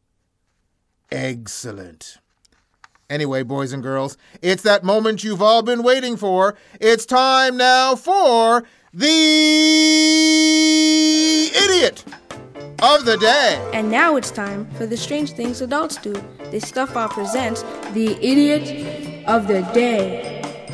Speaker 4: Excellent. Anyway, boys and girls, it's that moment you've all been waiting for. It's time now for the of the day.
Speaker 17: And now it's time for the strange things adults do. The Stuff File presents the Idiot of the Day.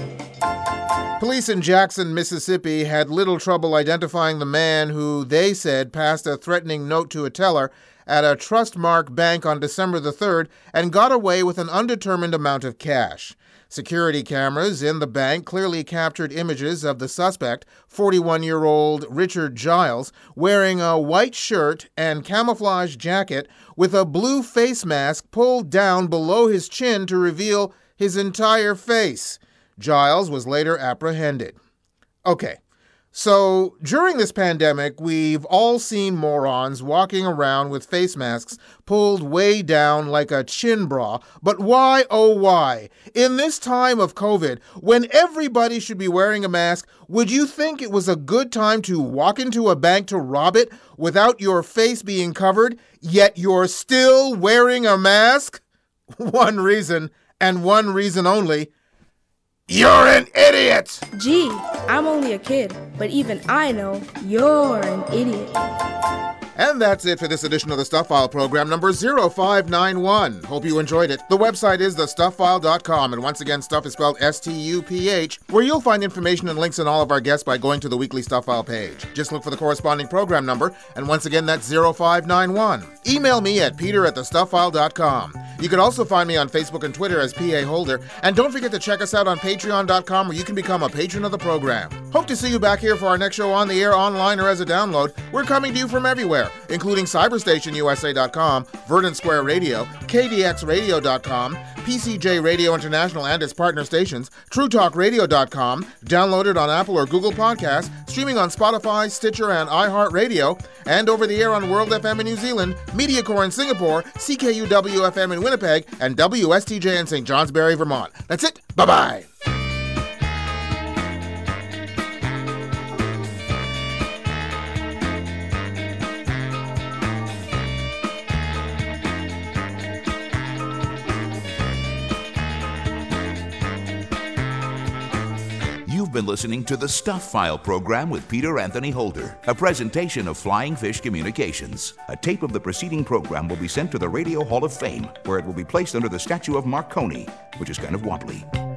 Speaker 4: Police in Jackson, Mississippi had little trouble identifying the man who, they said, passed a threatening note to a teller at a Trustmark bank on December the 3rd and got away with an undetermined amount of cash. Security cameras in the bank clearly captured images of the suspect, 41-year-old Richard Giles, wearing a white shirt and camouflage jacket with a blue face mask pulled down below his chin to reveal his entire face. Giles was later apprehended. Okay, so during this pandemic, we've all seen morons walking around with face masks pulled way down like a chin bra. But why, oh why? In this time of COVID, when everybody should be wearing a mask, would you think it was a good time to walk into a bank to rob it without your face being covered, yet you're still wearing a mask? One reason, and one reason only: you're an idiot!
Speaker 17: Gee, I'm only a kid, but even I know you're an idiot.
Speaker 4: And that's it for this edition of the Stuff File program, number 0591. Hope you enjoyed it. The website is thestufffile.com, and once again, stuff is spelled S-T-U-P-H, where you'll find information and links on all of our guests by going to the weekly Stuff File page. Just look for the corresponding program number, and once again, that's 0591. Email me at peter@thestufffile.com. You can also find me on Facebook and Twitter as P.A. Holder, and don't forget to check us out on patreon.com, where you can become a patron of the program. Hope to see you back here for our next show on the air, online, or as a download. We're coming to you from everywhere, including CyberstationUSA.com, Verdant Square Radio, KDXRadio.com, PCJ Radio International and its partner stations, TrueTalkRadio.com, downloaded on Apple or Google Podcasts, streaming on Spotify, Stitcher, and iHeartRadio, and over the air on World FM in New Zealand, MediaCore in Singapore, CKUW-FM in Winnipeg, and WSTJ in St. Johnsbury, Vermont. That's it. Bye-bye.
Speaker 3: You've been listening to the Stuff File program with Peter Anthony Holder, a presentation of Flying Fish Communications. A tape of the preceding program will be sent to the Radio Hall of Fame, where it will be placed under the statue of Marconi, which is kind of wobbly.